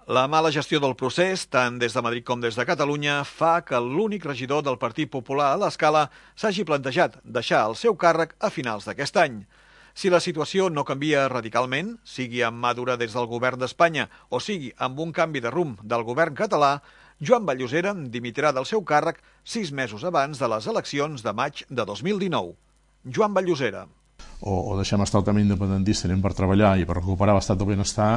La mala gestió del procés, tant des de Madrid com des de Catalunya, fa que l'únic regidor del Partit Popular a l'Escala s'hagi plantejat deixar el seu càrrec a finals d'aquest any. Si la situació no canvia radicalment, sigui amb mà dura des del govern d'Espanya o sigui amb un canvi de rumb del govern català, Joan Vallosera dimitirà del seu càrrec 6 mesos abans de les eleccions de maig de 2019. Joan Vallosera. O deixem estar el tema independentista, anem per treballar i per recuperar l'estat del benestar,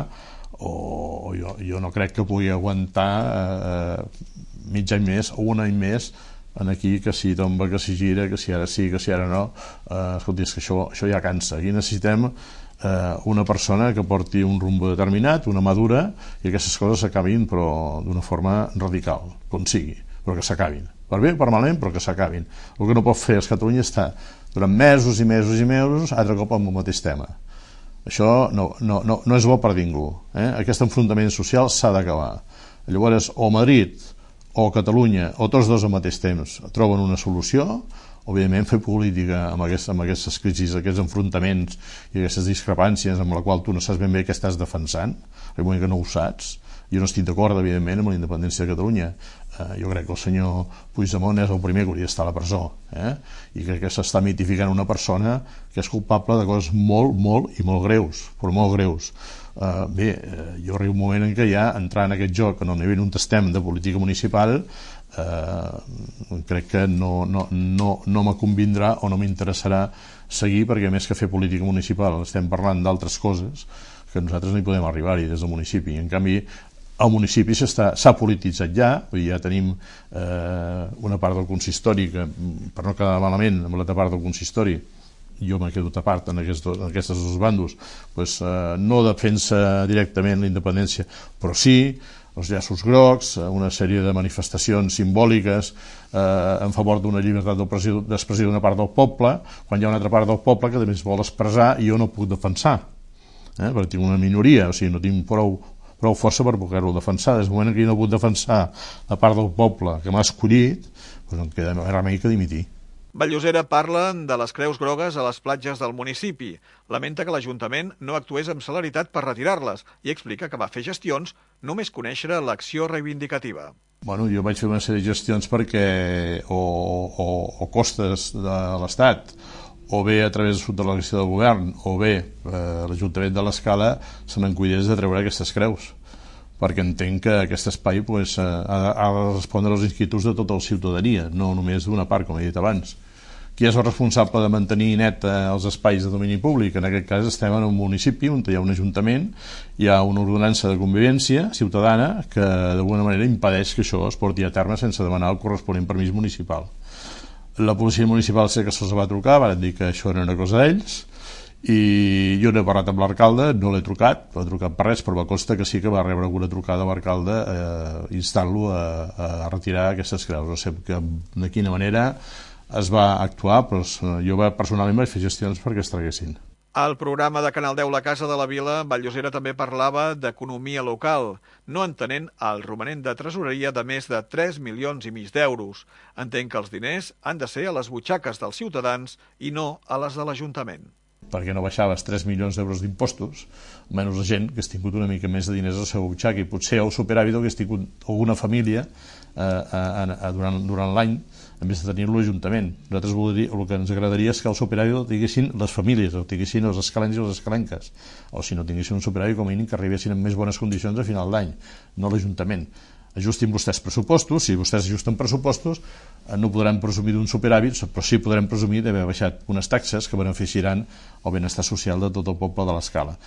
o jo no crec que pugui aguantar mig any més o un any més en aquí, que si tomba, que si gira, que si ara sí, que si ara no. Escolti, és que això ja cansa. Aquí necessitem una persona que porti un rumb determinat, una madura, i aquestes coses s'acabin, però d'una forma radical, com sigui, però que s'acabin. Per bé o per malament, però que s'acabin. El que no pot fer és Catalunya està durant mesos i mesos i mesos altre cop amb el mateix tema. Això no és bo per ningú. Aquest enfrontament social s'ha d'acabar. Llavors, o Madrid o Catalunya, o tots dos al mateix temps, troben una solució, o evidentment fer política amb aquestes crisis, aquests enfrontaments i aquestes discrepàncies amb la qual tu no saps ben bé què estàs defensant, el moment que no ho saps. Jo no estic d'acord, evidentment, amb la independència de Catalunya. Jo crec que el senyor Puigdemont és el primer que hauria d'estar a la presó, i crec que s'està mitificant una persona que és culpable de coses molt i molt greus, però molt greus. Bé, jo arribo un moment en què ja entrar en aquest joc en el nivell on estem de política municipal crec que no me convindrà o no m'interessarà seguir, perquè més que fer política municipal estem parlant d'altres coses que nosaltres no hi podem arribar-hi des del municipi. En canvi, el municipi s'ha polititzat ja, ja tenim una part del consistori que, per no quedar malament amb l'altra part del consistori, jo m'he quedat a part en aquests dos bandos, no defensa directament la independència, però sí els llaços grocs, una sèrie de manifestacions simbòliques en favor d'una llibertat d'expressió d'una part del poble, quan hi ha una altra part del poble que també es vol expressar i jo no puc defensar, perquè tinc una minoria, o sigui, no tinc prou força per poder-ho defensar. Des del moment que jo no puc defensar la part del poble que m'ha escollit, no em queda més remei que dimitir. Vallosera parla de les creus grogues a les platges del municipi. Lamenta que l'Ajuntament no actués amb celeritat per retirar-les i explica que va fer gestions només conèixer l'acció reivindicativa. Jo vaig fer una sèrie de gestions perquè o costes de l'Estat, o bé a través de la delegació del govern, o bé l'Ajuntament de l'Escala se n'encuidés de treure aquestes creus, perquè entenc que aquest espai ha de respondre als inquietuds de tota la ciutadania, no només d'una part, com he dit abans. Qui és el responsable de mantenir net els espais de domini públic? En aquest cas estem en un municipi on hi ha un ajuntament, hi ha una ordenança de convivència ciutadana que d'alguna manera impedeix que això es porti a terme sense demanar el corresponent permís municipal. La policia municipal sé que se'ls va trucar, van dir que això era una cosa d'ells, i jo n'he parlat amb l'alcalde, no l'he trucat per res, però me consta que sí que va rebre alguna trucada a l'alcalde instant-lo a retirar aquestes creus. No sé de quina manera es va actuar, però jo personalment vaig fer gestions perquè es traguessin. Al programa de Canal 10 La Casa de la Vila, Vallosera també parlava d'economia local, no entenent el romanent de tresoreria de més de 3,5 milions d'euros. Entenc que els diners han de ser a les butxaques dels ciutadans i no a les de l'Ajuntament. Perquè no baixaves 3 milions d'euros d'impostos, almenys la gent que has tingut una mica més de diners a la seva butxaca, i potser el superàvit que has tingut alguna família durant l'any, en vez de tenir-lo l'Ajuntament. Nosaltres el que ens agradaria és que el superàvit el tinguessin les famílies, el tinguessin els escalencs i les escalenques, o si no tinguessin un superàvit, com a mínim que arribessin en més bones condicions a final d'any, no l'Ajuntament. Ajustin vostès pressupostos, si vostès ajusten pressupostos no podran presumir d'un superàvit, però sí podrem presumir d'haver baixat unes taxes que beneficiaran el benestar social de tot el poble de l'Escala.